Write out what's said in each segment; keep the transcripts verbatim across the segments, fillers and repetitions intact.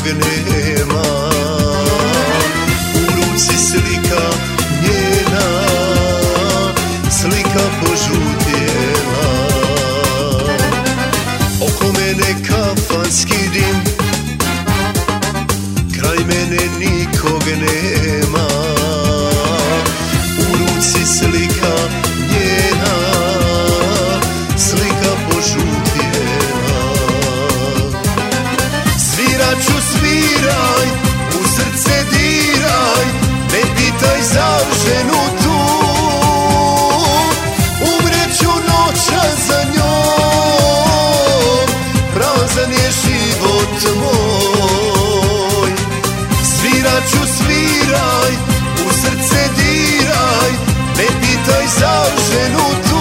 nema. U ruci slika njena, slika požutjela. Oko mene kafanski dim, kraj mene nikog nema. U ruci slika njena, slika požutjela. Svirat ću, sviraj, u srce diraj, ne pitaj za ženu tu. Umreću noćas za njom, prazan je život moj. Svirat ću, sviraj, u srce diraj, ne pitaj za ženu tu.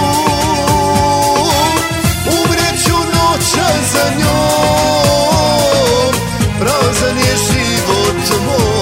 Umreću noćas za njom, prazan je život moj.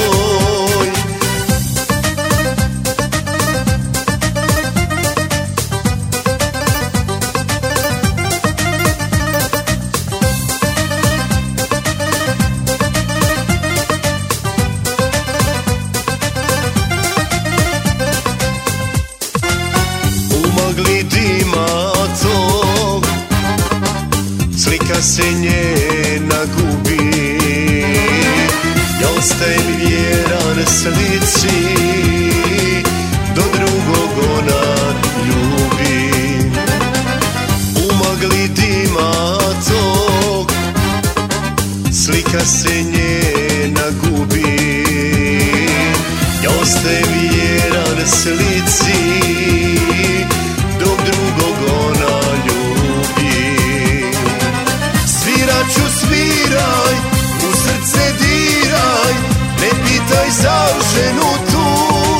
Magli dima tog, slika se njena gubi. Ja ostajem vjeran slici, do drugog ona ljubi. U magli dima tog, slika se njena gubi. Ja ostajem vjeran slici, dok drugog ona ljubi. Svirat ću, sviraj, u srce diraj, ne pitaj za ženu tu.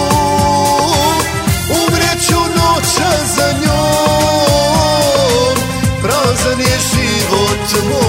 Umreću noćas za njom, prazan je život moj.